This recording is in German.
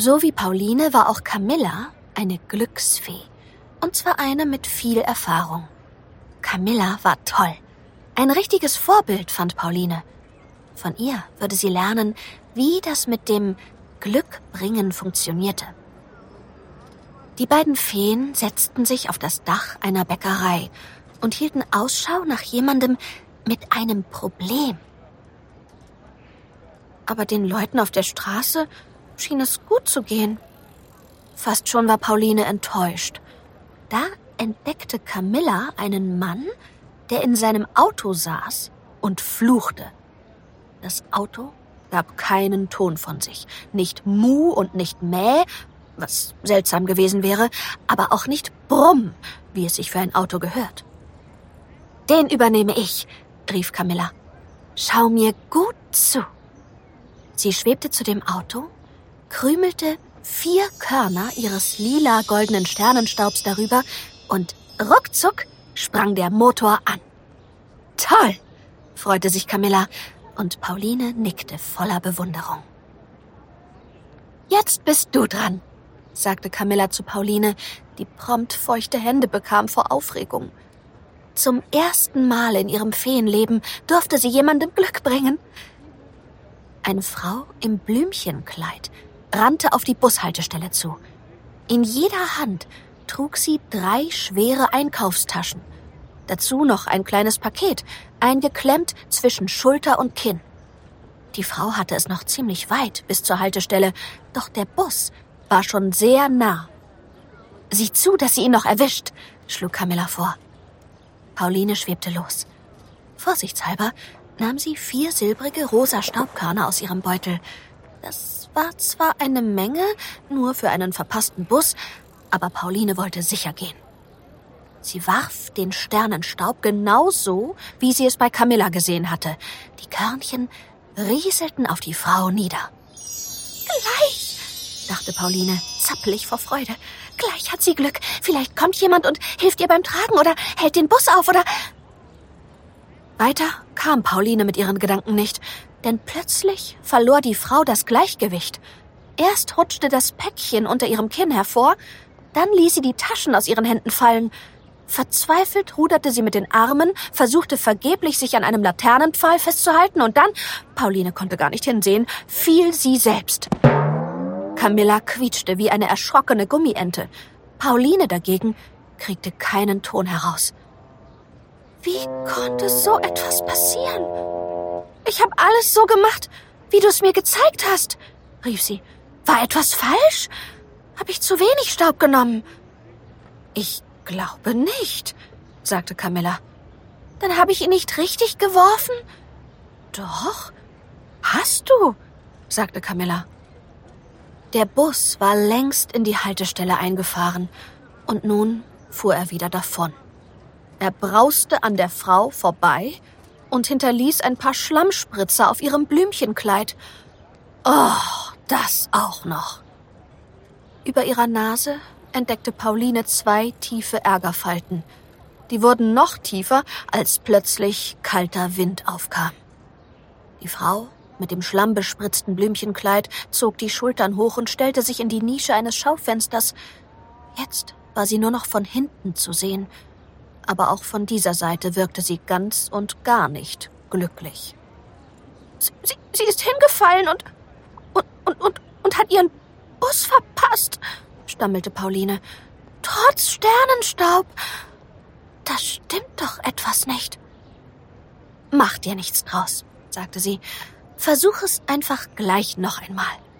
So wie Pauline war auch Camilla eine Glücksfee. Und zwar eine mit viel Erfahrung. Camilla war toll. Ein richtiges Vorbild, fand Pauline. Von ihr würde sie lernen, wie das mit dem Glückbringen funktionierte. Die beiden Feen setzten sich auf das Dach einer Bäckerei und hielten Ausschau nach jemandem mit einem Problem. Aber den Leuten auf der Straße schien es gut zu gehen. Fast schon war Pauline enttäuscht. Da entdeckte Camilla einen Mann, der in seinem Auto saß und fluchte. Das Auto gab keinen Ton von sich. Nicht Mu und nicht Mäh, was seltsam gewesen wäre, aber auch nicht Brumm, wie es sich für ein Auto gehört. »Den übernehme ich«, rief Camilla. »Schau mir gut zu.« Sie schwebte zu dem Auto, krümelte 4 Körner ihres lila-goldenen Sternenstaubs darüber und ruckzuck sprang der Motor an. »Toll«, freute sich Camilla, und Pauline nickte voller Bewunderung. »Jetzt bist du dran«, sagte Camilla zu Pauline, die prompt feuchte Hände bekam vor Aufregung. Zum ersten Mal in ihrem Feenleben durfte sie jemandem Glück bringen. Eine Frau im Blümchenkleid rannte auf die Bushaltestelle zu. In jeder Hand trug sie 3 schwere Einkaufstaschen. Dazu noch ein kleines Paket, eingeklemmt zwischen Schulter und Kinn. Die Frau hatte es noch ziemlich weit bis zur Haltestelle, doch der Bus war schon sehr nah. »Sieh zu, dass sie ihn noch erwischt«, schlug Camilla vor. Pauline schwebte los. Vorsichtshalber nahm sie 4 silbrige rosa Staubkörner aus ihrem Beutel. Das war zwar eine Menge, nur für einen verpassten Bus, aber Pauline wollte sicher gehen. Sie warf den Sternenstaub genau so, wie sie es bei Camilla gesehen hatte. Die Körnchen rieselten auf die Frau nieder. »Gleich«, dachte Pauline, zappelig vor Freude. »Gleich hat sie Glück. Vielleicht kommt jemand und hilft ihr beim Tragen oder hält den Bus auf oder...« Weiter kam Pauline mit ihren Gedanken nicht, denn plötzlich verlor die Frau das Gleichgewicht. Erst rutschte das Päckchen unter ihrem Kinn hervor, dann ließ sie die Taschen aus ihren Händen fallen. Verzweifelt ruderte sie mit den Armen, versuchte vergeblich, sich an einem Laternenpfahl festzuhalten und dann, Pauline konnte gar nicht hinsehen, fiel sie selbst. Camilla quietschte wie eine erschrockene Gummiente. Pauline dagegen kriegte keinen Ton heraus. »Wie konnte so etwas passieren? Ich habe alles so gemacht, wie du es mir gezeigt hast«, rief sie. »War etwas falsch? Habe ich zu wenig Staub genommen?« »Ich glaube nicht«, sagte Camilla. »Dann habe ich ihn nicht richtig geworfen?« »Doch, hast du«, sagte Camilla. Der Bus war längst in die Haltestelle eingefahren und nun fuhr er wieder davon. Er brauste an der Frau vorbei und hinterließ ein paar Schlammspritzer auf ihrem Blümchenkleid. Oh, das auch noch. Über ihrer Nase entdeckte Pauline 2 tiefe Ärgerfalten. Die wurden noch tiefer, als plötzlich kalter Wind aufkam. Die Frau mit dem schlammbespritzten Blümchenkleid zog die Schultern hoch und stellte sich in die Nische eines Schaufensters. Jetzt war sie nur noch von hinten zu sehen, aber auch von dieser Seite wirkte sie ganz und gar nicht glücklich. Sie ist hingefallen und hat ihren Bus verpasst«, stammelte Pauline. »Trotz Sternenstaub. Da stimmt doch etwas nicht.« »Mach dir nichts draus«, sagte sie. »Versuch es einfach gleich noch einmal.«